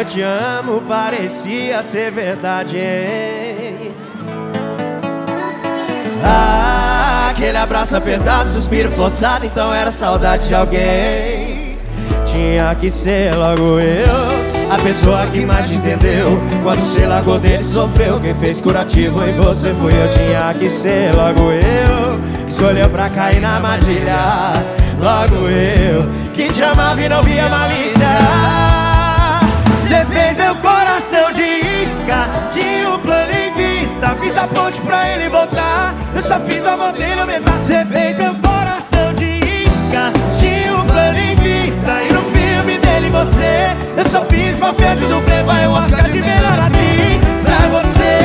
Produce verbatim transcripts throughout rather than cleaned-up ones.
te amo parecia ser verdade, hein? Ah, aquele abraço apertado, suspiro forçado, então era saudade de alguém. Tinha que ser logo eu, a pessoa que mais te entendeu. Quando você largou dele sofreu, quem fez curativo em você fui eu. Tinha que ser logo eu, que escolheu pra cair na armadilha. Logo eu, que te amava e não via malícia. Você fez meu coração de isca, tinha um plano em vista. Fiz a ponte pra ele voltar, eu só fiz o amor dele aumentar. Você fez meu coração de isca, tinha um plano em vista. E no filme dele você, eu só fiz papel de dublê. Vai o Oscar de melhor atriz pra você,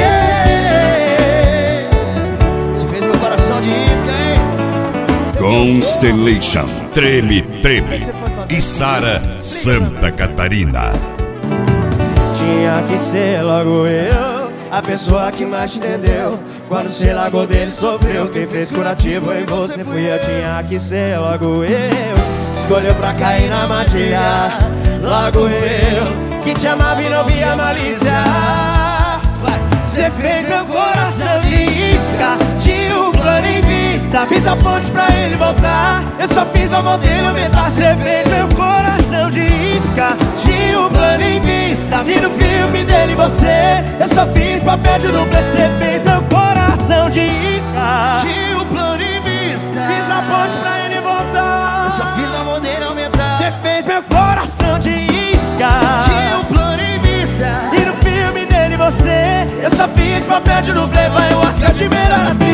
yeah. Você fez meu coração de isca, hein? Constellation, Treme Treme e Sara, Santa Catarina. Tinha que ser logo eu, a pessoa que mais te entendeu. Quando você largou dele sofreu, quem fez curativo em você fui eu. Tinha que ser logo eu, escolheu pra cair na armadilha. Logo eu, que te amava e não via malícia. Você fez meu coração de isca, tinha um plano em vista. Fiz a ponte pra ele voltar, eu só fiz o amor dele aumentar. Você fez meu coração de isca, tinha um plano em vista. Vi no filme dele você, eu só fiz papel de dublê. Você fez meu coração de isca, tinha um plano em vista. Fiz a ponte pra ele voltar, eu só fiz o amor dele aumentar. Você fez meu coração de isca, tinha um plano em vista. E no filme dele você, eu só fiz papel de dublê. Vai o Oscar de melhor atriz.